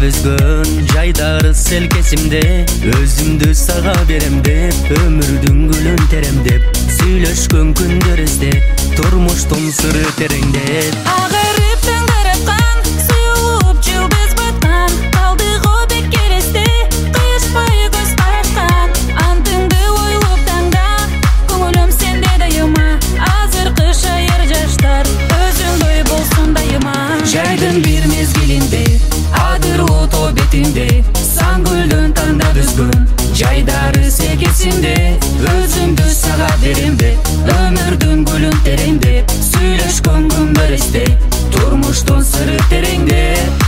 бүзгөн жайдары селкесимде өзүмдү сага берем деп өмүрдүн гүлүн теремдеп сүйлөшкөн күндөр эсте турмуштун сыры тереңдеп Агырып таңдараткан суюлуп жылдыз баткан калдык о бек элесте кыйышпай көз карашкан антыңды ойлоп таңда көңүлүм сенде дайыма азыр кышайыр жаштар өзүңдөй болсун дайыма жайдын бир мезгилинде адыр ото бетинде сан гүлдөн таңда бүзгөн жайдары секесинде өзүмдү сага берем деп өмүрдүн гүлүн теремдеп сүйлөшкөн күндөр эсте турмуштун сыры тереңдеп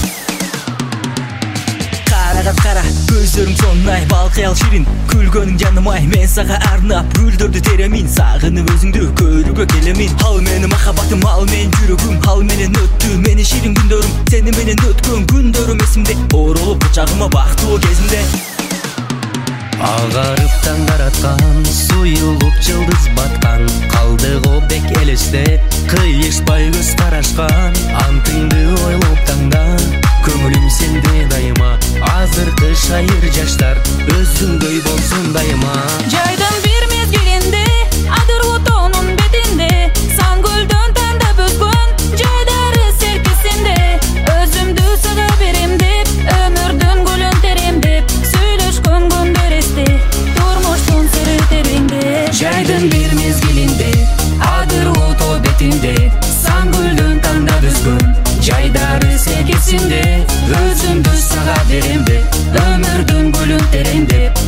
Кара көздөрүң сонай балкый ал ширин күлгөнүң жаным ай мен сага арнап гүлдөрдү теремин сагынып өзүңдү көрүүгө келемин ал менин махаббатым ал менин жүрөгүм ал менен өттү менин ширин күндөрүм сени менен өткөн күндөрүм эсимде оролуп кучагыма бактылуу кезимде Агарып таңдараткан суюлуп жылдыз баткан калдык о бек элесте кыйышпай көз карашкан антыңды ойлоп таңда көңүлүм сенде дайыма азыр кышайыр жаштар өзүңдөй болсун дайыма жайдын бир мезгилинде адыр отонун бетинде сан гүлдөн таңда бүзгөн жайдары серкесинде өзүмдү сага берем деп өмүрдүн гүлүн терем деп сүйлөшкөн күндөр эсте турмуштун сыры тереңдеп жайдын бир мезгилинде адыр ото бетинде сан гүлдөн таңда бүзгөн жайдары секесинде өзүмдү сага берем деп өмүрдүн гүлүн терем деп